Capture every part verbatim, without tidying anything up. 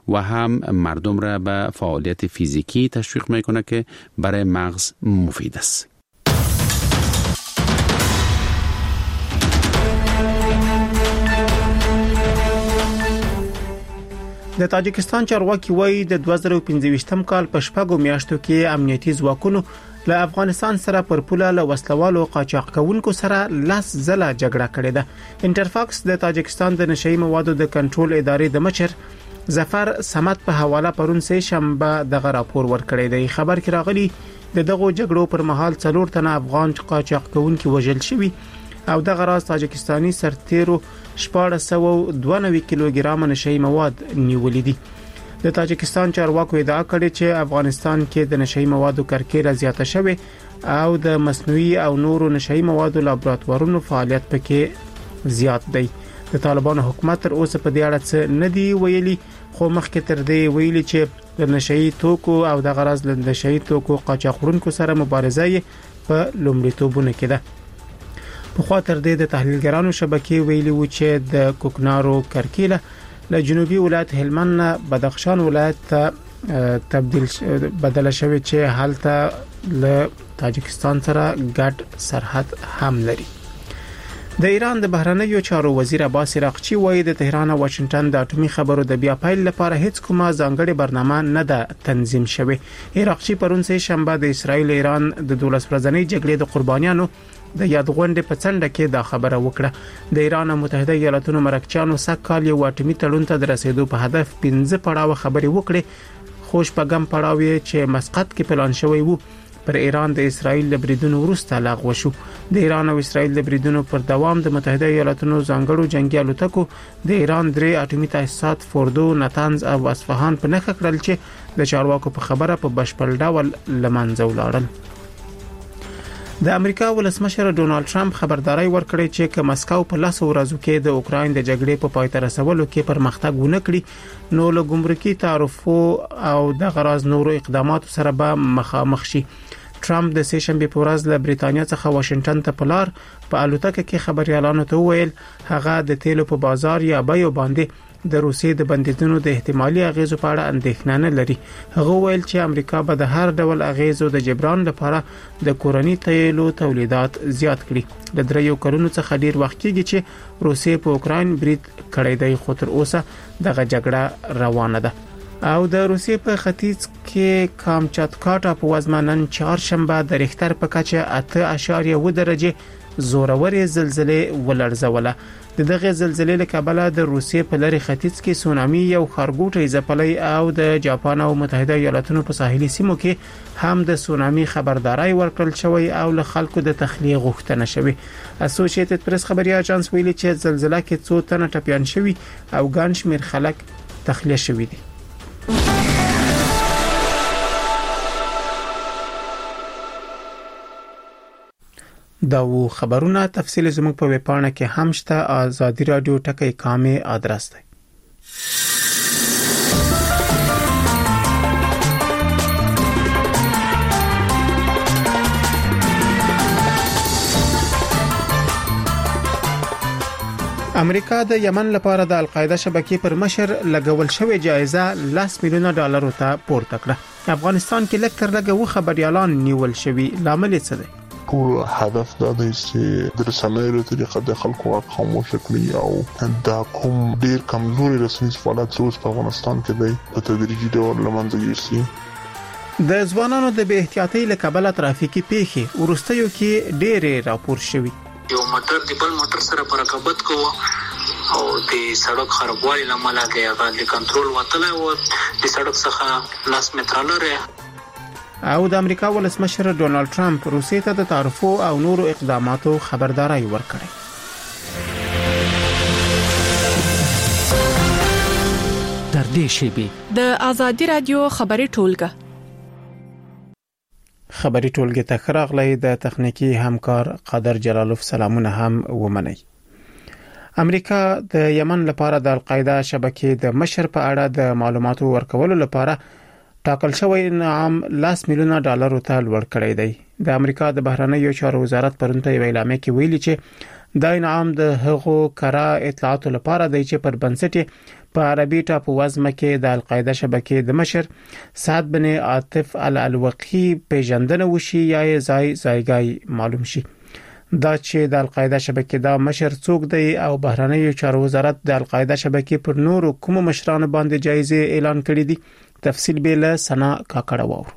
و هم مردم را به فعالیت فیزیکی تشویق میکنه که برای مغز مفید است. د تاجکستان چارواکي وایي د دوه زره پنځه کال په شپږو میاشتو کې امنیتي ځواکونو له افغانستان سره پر پوله له وسلوالو قاچاق کوونکو سره لاس زله جګړه کړې ده. انټرفاکس د تاجکستان د نشئی موادو د کنټرول ادارې د مشر ظفر صمد په حواله پرون سه شنبه دغه راپور ورکړی دی. خبر کې راغلی د دغه جګړو پر مهال څلور تنه افغان قاچاق کوونکي وژل شوي او دغه راز تاجکستاني سرتیرو شپږ سوه دوه نوي کیلوګرام نشئی مواد نیولې دي. د تاجکستان چارواکو ادعا کړې چې افغانستان کې د نشئی موادو کرکیله زیاته شوه او د مصنوعي او نورو نشئی موادو لابراتوارونو فعالیت پکې زیات دی. د طالبانو حکومت تر اوسه په دې اړه څه نه دی ویلي، خو مخکې تر دې ویلي چې د نشئی توکو او د غرض له نشئی توکو قاچاقونکو سره مبارزه په لومړیتوبونه کې ده. په خوا تر دې د تحلیلګرانو شبکې ویلي و چې د کوکنارو کرکیله له جنوبي ولایت هلمند نه بدخشان ولایت ته تبدیل بدل شوی چې حالته له تاجکستان سره ګډ سرحد هم لري. د ایران د بهرنیو چارو وزیر عباس عراقچی وایي د تهران او واشنگټن د اټومي خبرو د بیا پیل لپاره هیڅ کومه ځانګړې برنامه نه ده تنظیم شوې. عراقچی پرون سه شنبه د اسرایل ایران د دولس ورځنۍ جګړې د قربانیانو د یادغونډې په څنډه کې دا خبره وکړه. د ایران او متحده ایالاتونو مرکچیانو سږ کال یو اټومي تړون ته د رسیدو په هدف پنځه پړاو خبرې وکړې، خو شپږم پړاو چې مسقط کې پلان شوی وو پر ایران د اسرایل له بریدونو وروسته لغوه شو. د ایران او اسرایل د بریدونو پر دوام د متحده ایالاتونو ځانګړو جنگي الوتکو د ایران درې اټومي تاسیسات فوردو، نتنز او اصفهان په نښه کړل چې د چارواکو په خبره په بشپړ ډول لمنځه ولاړل. د امریکا ولسمشر ډونالد ټرمپ خبرداري ورکړې چې که مسکو په لاس ورځو کې د اوکراین د جګړې په پای ته رسولو کې پرمختګ ونه کړي نو له ګمرکي تعرفو او د غراض نورو اقداماتو سره به مخامخ شي. ټرمپ د سه شنبه په ورځ له بریتانیا څخه واشنگټن ته پلار په الوتکه کې خبريالانو ته وویل هغه د تیلو په بازار یا بیو باندې د روسیې د بندیدونو د احتمالي اغیزو په اړه اندېښنه نه لري. هغه ویل چې امریکا به د هر ډول اغیزو د جبران لپاره د کورني تیلو تولیدات زیات کړي. د دریو کلونو څخه ډیر وخت کېږي چې روسیې په اوکراین برید کړی دی، خو تر اوسه دغه جګړه روانه ده. او د روسیې په ختیځ کې کامچاتکا په وزمنن چهارشنبه د ریختر په کچه اته اعشاریه اووه درجه زورورې زلزلې ولړزوله. د دغه زلزلې له کبله د روسیې په لری ختیځ کې سونامي یو خارګوټي ځپلې او د جاپان او متحده ایالاتونو په ساحلي سیمو کې هم د سونامي خبرداري ورکړل شوی او له خلکو د تخلیه غوښتنه شوی. اسوسییټډ پریس خبري اژانس ویلي چې زلزلہ کې څو تنه ټپيان شوی او ګڼ شمېر خلک تخلیه شوی دي. دا و خبرونه تفصیل زموږ په ویب پاڼه کې هم شته. آزادی رادیو ټکی کامه آدرس دی. امریکا د یمن لپاره د القاعده شبکې پر مشر لګول شوې جایزه لاس میلیونه ډالر ته پورته کړه. افغانستان کې لکتر لګو خبريالان نیول شوی، لامل څه دی؟ ټول هدف دا دی چې د رسنیو له طریقې د خلکو واک خاموش کړي او دا کوم ډیر کمزوري رسنیز فعالیت چې په افغانستان کې دی په تدریجي ډول لمنځه یوسي. د ځوانانو د بې احتیاطۍ له کبله ترافیکي پیښې ورستیو کې ډېرې راپور شوي. یو موټر د بل موټر سره په رکابت کوو او د سړک خرابوالي لامل هغه د کنټرول وتلی او د سړک څخه لاس متره لري. او د امریکا ولسمشر ډونالد ټرمپ روسیې ته د تعرفو او نورو اقداماتو خبرداري ورکړه. در دې شیبه د آزادی رادیو خبري ټولګه خبري ټولګه ته خراغلی د تخنیکی همکار قادر جلالوف سلامونه هم ومني. امریکا د یمن لپاره د القاعده شبکې د مشر په اړه د معلوماتو ورکولو لپاره ټاکل شوی انعام لاس میلیونه ډالر ته لوړ کړی دی. د امریکا د بهرنیو چارو وزارت پرون په اعلامیه کې ویلي چې دا انعام د هغو کره اطلاعاتو لپاره دی چې پر بنسټ په عربي ټاپو وزمه کې د القاعده شبکې د مشر سعد بن عاطف الالوقي پیژندنه وشي یا زای زایګای معلوم شي. دا چې د القاعده شبکې دا مشر څوک دی او بهرنیو چارو وزارت د القاعده شبکې پر نورو کوم مشرانو باندې جایزه اعلان کړې دي. تفصیل به له سنا کاکړه وورو.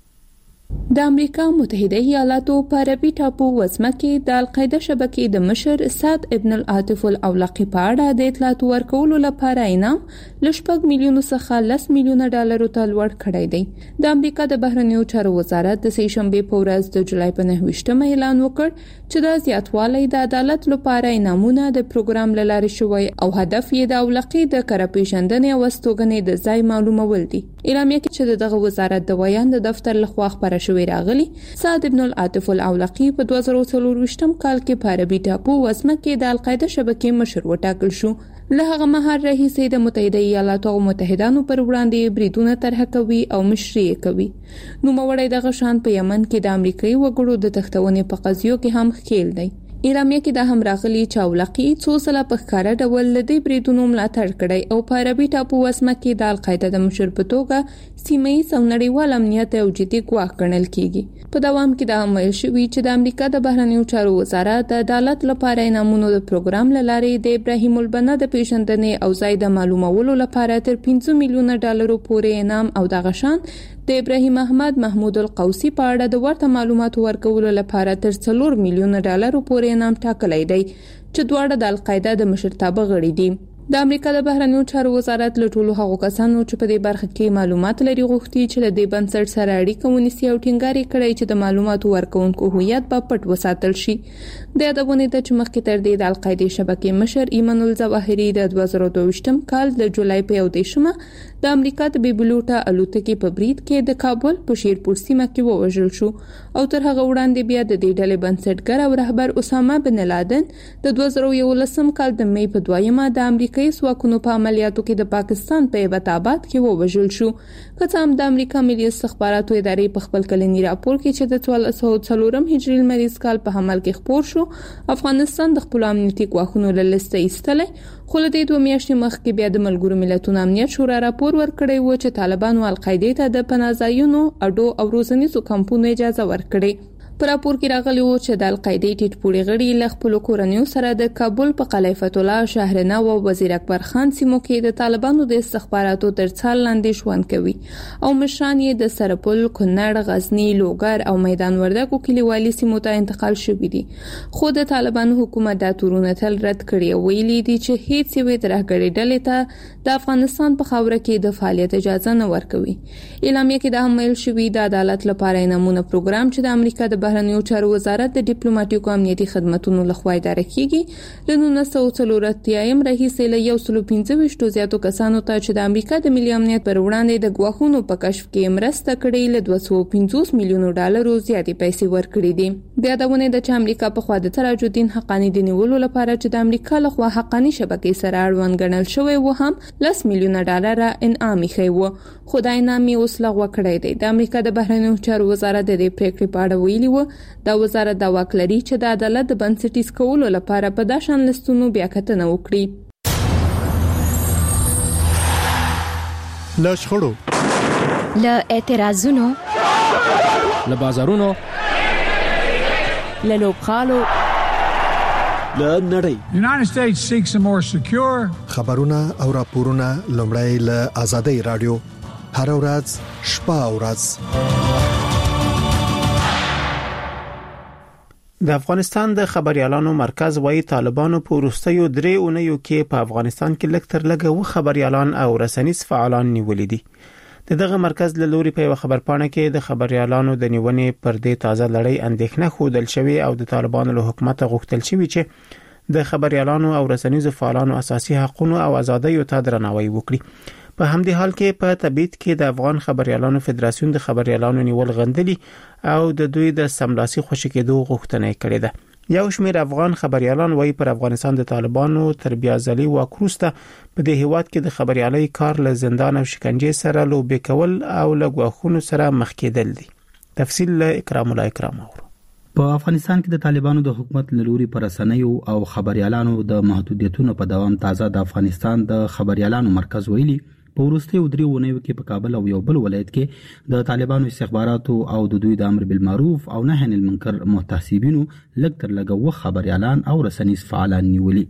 د امریکا متحده ایالاتو په عربي ټاپو وزمه کې د القاعده شبکې د مشر سعد ابن العاطف الاولاقي په اړه د اطلاعات ورکولو لپاره انعام لشپږ میلیونو څخه لس میلیونه ډالر ته لوړ کړی دی. د امریکا د بهرنیو چارو وزارت د سې شنبې په ورځ د جولای په نهه ویشتمه اعلان وکړ چې د زیاتوالي د عدالت لپاره انعامونه د پروګرام لاره شوی او هدف یې د اولاقي د کار پیژندنې او استوګنې د ځای معلومول دي. اعلامیه کې چې دغه وزارت د ویان د دفتر لخوا خبره شوی راغلی سعد ابن العاطف الاولاقي په دوه زره څلور کال کې په عربي ټاپو وزمه کې د القاعده شبکې مشر وټاکل شو. له هغه مهال راهیسې د متحده ایالاتو او متحدانو پر وړاندې بریدونه طرح کوي او مشري کوي. نو موړی دغه شان په یمن کې د امریکایي وګړو د تختونې په قضیو کې هم ښکیل دی. ایرانیه کې د هم راغلي چاولقي څو سلا په ښکارا ډول لدی بریدونو ملاتړ کړي او په عربي ټاپو وسمه کې د القاعده د مشر په توګه سیمه‌ییز او نړیوال امنیت او جدي ګواښ ګڼل کیږي. په دوام کې د هم شوی چې د امریکا د بهرنیو چارو وزارت د عدالت لپاره انعامونو د پروګرام لارې د ابراهیم البنا د پیژندنې او ځای د معلومولو لپاره تر پنځه میلیونه ډالر پورې انعام او د غشان د ابراهیم احمد محمود القوسی په اړه د ورته معلوماتو ورکولو لپاره تر څلور میلیونه ډالر پورې انعام ټاکلی دی چې دواړه د القاعده د مشرتابه غړي دي. د امریکا د بهرنیو چارو وزارت له ټولو هغو کسانو چې په دې برخه کې معلومات لري غوښتي چې له دې بنسټ سره اړیکه ونیسي او ټینګار کړي چې د معلوماتو ورکونکو هویت په پټ وساتل شي. د یادونه ده چې مخکې تر دې د القاعده شبکې مشر ایمان الظواهری د دوه زره دوه کال د جولای په یوولسمه د امریکا د بیبلوټا الوتکې په برید کې د کابل په شیرپور سیمه کې ووژل شو او تر هغه وړاندې بیا د دې ډلې بنسټګر او رهبر اسامه بن لادن د دوه زره یولسم کال د مې په دویمه د امریکایي ځواکونو په عملیاتو کې د پاکستان په ایبټاباد کې ووژل شو. که څه هم د امریکا ملي استخباراتو ادارې په خپل کلنی راپور کې چې د څوارلس سوه څلورم هجري لمریز کال په حمل کې خپور شو افغانستان د خپل امنیتي ګواښونو له لسته ایستلې، خو له دې دوه میاشتې مخکې بیا د ملګرو ملتونو امنیت شورا راپور ورکړی و چې طالبانو القاعده ته د پناهځایونو اډو او روزنیزو کمپونو اجازه ورکړي. په راپور کې راغلی و چې د القاعده ټیټ پوړي غړي له خپل کورنیو سره د کابل په قلعه فتح الله شهرنه او وزیر اکبر خان سیمو کې د طالبانو د استخباراتو تر څار لاندې ژوند کوي او مشران یې د سرپل، کونړ، غزنی، لوګر او میدان وردګو کلیوالي سیمو ته انتقال شوي دي. خو د طالبانو حکومت دا تورونه تل رد کړي او ویلي دي چې هیڅ یوې ترهګرې ډلې ته د افغانستان په خاوره کې د فعالیت اجازه نه ورکوي. اعلامیه کې دا هم ویل شوی د عدالت لپاره انعامونه پروګرام چې د امریکا د بهرنیو چارو وزارت د ډیپلوماټیکو امنیتي خدماتو لخوا اداره کیږي له نولس سوه څلور اتیایم راهیسې له یو سل پنځه ویشت زیاتو کسانو ته چې د امریکا د ملي امنیت پر وړاندې د ګواښونو په کشف کې مرسته کړې له دوه سوه پنځوس میلیونو ډالرو زیاتې پیسې ورکړې دي. د یادونه ده چې امریکا په خوا د تراج الدین حقانی د نیولو لپاره چې د امریکا لخوا حقانی شبکې سره اړوند ګڼل شوی و هم لس میلیونه ډالر انعام یې و، خو دا انعام یې اوس لغوه کړی دی. د امریکا د بهرنیو چارو وزارت د دې پریکړې په اړه ویلي و دا وزارت دا واک لري چې د عدالت د بنسټیز کولو لپاره په داشان لستونو بیا کتنه وکړي. له شخړو، له اعتراضونو، له بازارونو، له لوبغالو، له نړۍ United States seeks a more secure خبرونه او راپورونه لومړی له آزادۍ رادیو هر ورځ شپه او ورځ. د افغانستان د خبريالانو مرکز وايي طالبانو په وروستیو درې اونیو کې په افغانستان کې لږ تر لږه و خبريالان او رسنیز فعالان نیولې دي. د دغه مرکز له لوري په خبرپاڼه کې د خبريالانو د نیونې پر دې تازه لړۍ اندېښنه خوندل شوی او د طالبانو له حکومت غوښتل شوی چې د خبريالانو او رسنیز فعالانو اساسي حقوقو او ازادۍ ته درناوی وکړي. په همدې حال کې په تبعید کې د افغان خبريالانو فدراسیون د خبريالانو نیول غندلي او د دوی د سملاسي خوشی کېدو غوښتنه کړې ده. یو شمېر افغان خبريالان وايي پر افغانستان د طالبانو تربیازلي واکروسته په دې هیواد کې د خبريالۍ کار له زندان او شکنجې سره لوبې کول او له غوښونو سره مخ کېدل دي. تفصیل له اکرام الله اکرام اورو. په افغانستان کې د طالبانو د حکومت لوري پر رسنیو او خبريالانو د محدودیتونو په دوام تازه د افغانستان د خبريالانو مرکز ویلي په ورستي ودري ونیو کې په کابل او یو بل ولایت کې د طالبانو استخباراتو او د دوی د امر بالمعروف او نهي عن المنکر محتسبینو لکتر لګو خبريالان او رسنیز فعالان نیولي.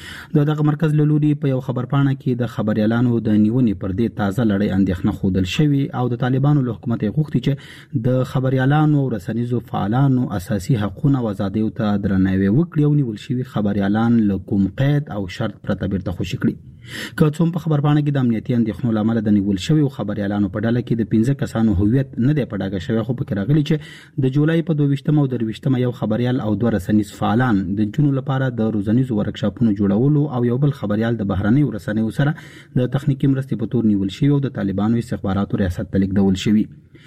د دغه مرکز لوري په یو خبرپاڼه کې د خبريالانو د نیونې پر دې تازه لړۍ اندېښنه خودل شوی او د طالبانو له حکومت غوښتي چې د خبريالانو او رسنیزو فعالانو اساسي حقوقونه او آزادیو ته درناوی وکړي او نیول شوی خبريالان له کوم قید او شرط پرته بیرته خوشي کړي. که څوم په خبرپاڼه کې د امنیتي اندېښنو لامل د نیول شوی خبريالانو په ډله کې د پنځه کسانو هویت نه دی پډاګه شوی، خو پکې راغلي چې د جولای په دوه او درویشتمه یو خبريال او دوه رسنیز فعالان د جنو لپاره د روزنیزو ورکشاپونو جوړولو او یو بل خبريال د بهرنۍ ورسنیو سره د تخنیکی مرستې په تور نیول شوی او د طالبانو استخباراتو ریاست ته لیکدول شوی.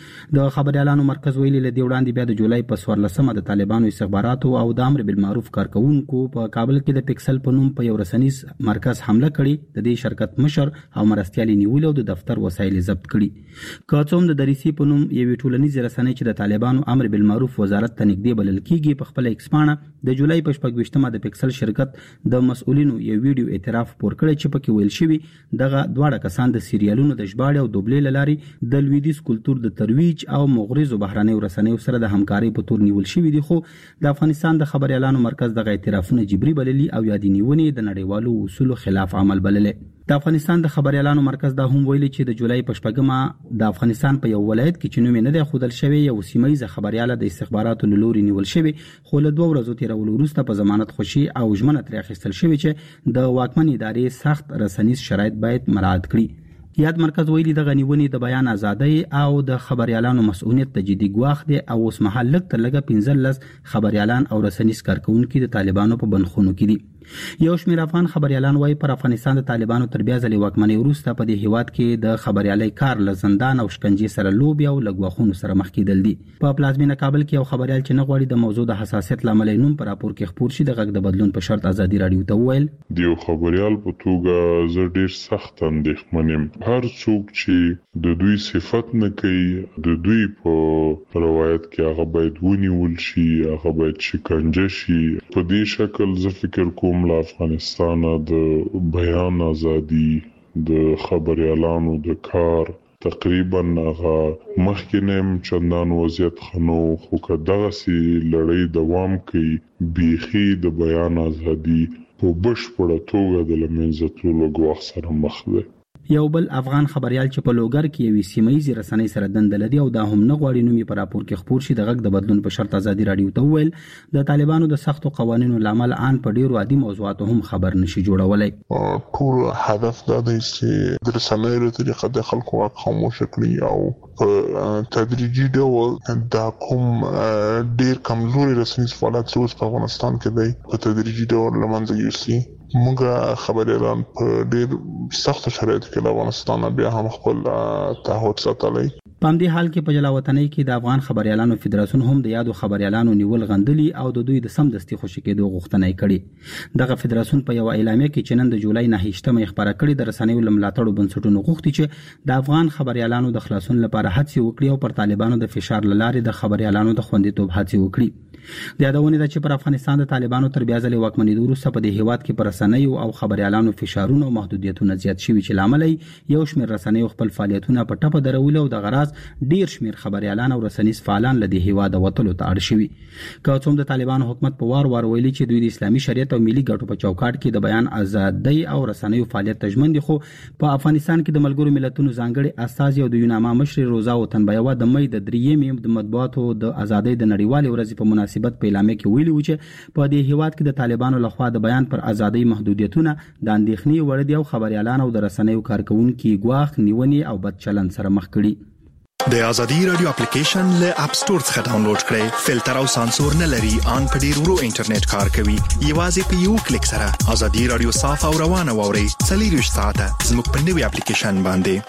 د خبريالانو مرکز ویلي له دې وړاندې بیا د جولای په څوارلسمه د طالبانو استخباراتو او د امر بالمعروف کارکونکو په کابل کې د پکسل په نوم په یو رسنیز مرکز حمله کړې. د دې شرکت مشر او مرستيالي نیول او د دفتر وسایل ضبط کړي. که څوم د دریسي په نوم یو ټولنیز رسنۍ چې د طالبانو امر بالمعروف وزارت ته نږدې بلل کیږي په خپل ایکسپانه د جولای په شپږ د پکسل شرکت د مسؤلینو یو ویډیو اعتراف پور کړی چې پکې ویل شوی دغه دواړه کسان د سیریالونو د ژباړې او دوبلې لاري د لویدیز کلچر د ترویج او مغرضو بهرنۍ رسنیو سره د همکاري په تور نیول شوی دي. خو د افغانستان د خبريالانو مرکز دغه اعترافونه جبري بللي او یادی نیونې د نړیوالو اصولو خلاف عمل بللې. د افغانستان د خبريالانو مرکز دا هم ویلي چې د جولای په شپږمه د افغانستان په یو ولایت کې چې نوم نه دی خودل شوی یو سیمایي خبرياله د استخباراتو لوري نیول شوی، خو له دوه ورځو تیرولو وروسته په ضمانت خوشي او ژمنه تر اخیستل شوی چې د واکمن ادارې سخت رسنیز شرایط باید مراعات کړي. یاد مرکز ویلي د غنیونی د بیان ازادي او د خبريالانو مسؤلیت ته جدي ګواښ دي او اوس مهال لږ تر لږه پنځه لس خبريالان او رسنیز کارکونکو د طالبانو په بنخونو کې دي. یو شمېر افغان خبريالان وايي پر افغانستان د طالبانو تر بیا ځلې واکمنۍ وروسته په دې هیواد کې د خبريالۍ کار له زندان او شکنجې سره لوبي او لګواخونو سره مخ کېدل دي. په پلازمینه کابل کې یو خبريال چې نه غواړي د موضوع د حساسیت لامل نوم پر راپور کې خبر شي د غږ د بدلون په شرط ازادي رادیو ته وویل دیو خبريال په توګه زه ډیر سخت اندېښمن یم. هر څوک چې د دوی صفت نه کوي د دوی په روایت کې هغه باید ونیول شي، هغه باید شکنجه شي. په دې شکل زه فکر کوم له افغانستان د بیان ازادي د خبريالانو د کار تقریبا هغه مخکینم چندان وضعیت خنو، خو که دغه سي لړۍ دوام کوي بيخي د بیان ازادي په بشپړه توګه د لمنځه تللو ګواښ سره مخ ده. یو بل افغان خبريال چې په لوګر کې یو سیمایي رسنۍ سره دندل دي او دا هم نه غواړي نومي پر راپور کې خبر شي د غږ د بدلون په شرط ازادي رادیو ته ویل د طالبانو د سختو قوانینو لامل ان په ډیرو عادي موضوعاتو هم خبر نشي جوړولای. ټول هدف دا دی چې د رسنۍ له طریقه د خلکو واک خاموش کړي او په تدریجي ډول دا کوم ډیر کمزوري رسنیز فعالیت چې په افغانستان کې دی په تدریجي ډول لمنځه یوسي. موږ خبريالان په ډیر سخت شرایطو کې د افغانستان بیا هم خپل تعهد ساتلی. په همدې حال کې په جلاوطنۍ کې د افغان خبريالانو فدراسیون هم د یادو خبريالانو نیول غندلي او د دوی د سمدستي خوشي کېدو غوښتنه کړې. دغه فدراسیون په یو اعلامیه کې چې نن د جولای نه هیڅ خبره کړې د رسنیو لملاتړو بنسټونو غوښتي چې د افغان خبريالانو د خلاصون لپاره هڅې وکړي او پر طالبانو د فشار لارې د خبريالانو د خوندیتوب هڅې وکړي. د یادونه ده چې پر افغانستان د طالبانو تر بیا ځلې واکمنۍ وروسته په دې هیواد کې پر رسنیو او خبريالانو فشارونه او محدودیتونه زیات شوي چې لامل یو شمېر رسنیو خپل فعالیتونه په ټپه درول او د غراض ډیر شمېر خبريالان او رسنیز فعالان له دې هیواد وټلو ته اړ شوي. که څوم د طالبانو حکومت په وار وار ویلي چې دوی د اسلامي شریعت او ملي ګټو په چوکاټ کې د بیان ازادۍ او رسنیو فعالیت تضمین دي، خو په افغانستان کې د ملګرو ملتونو ځانګړي استازي او د یوناما مشر روزا وطنبیوه د مې د دریمې د مطبوعاتو د ازادۍ د نړیوالې ورځې په مناسبت په اعلامیه کې ویلي و چې په دې هیواد کې د طالبانو لخوا د بیان پر ازادۍ محدودیتونه د اندېښنې وړ دي او خبريالان او د رسنیو کارکونکو ګواښ نیونې او بد چلند سره مخ کړي. د ازادي رادیو اپلیکیشن له اپ سټور څخه ډاونلوډ کړئ. فلټر او سانسور نه لري، ان په ډیر ورو انټرنیټ کار کوي. یوازې په یو کلیک سره ازادي رادیو صاف او روانه ووري. څلور ساعته زموږ په نوي اپلیکیشن باندې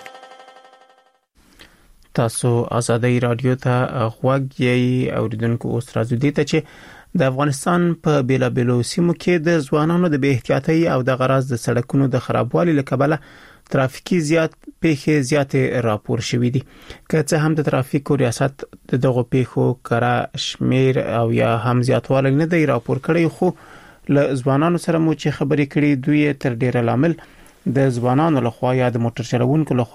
تاسو ازادي رادیو ته غوږ یې اوریدونکو. اوس راځو دي ته چې د افغانستان په بیلابیلو سیمو کې د ځوانانو د بې احتیاطۍ او د غراض د سړکونو د خرابوالي له کبله ترافیکي زیات پیښې زیاتې راپور شوې دي. که څه هم د ترافیکو ریاست د دغه پیښو کرا شمیر او یا هم زیاتوالی نه دی راپور کړی، خو له ځوانانو سره مو چې خبرې کړې دوی تر ډیره لامل د ځوانانو لخوا یا د موټر چلوونکو لخوا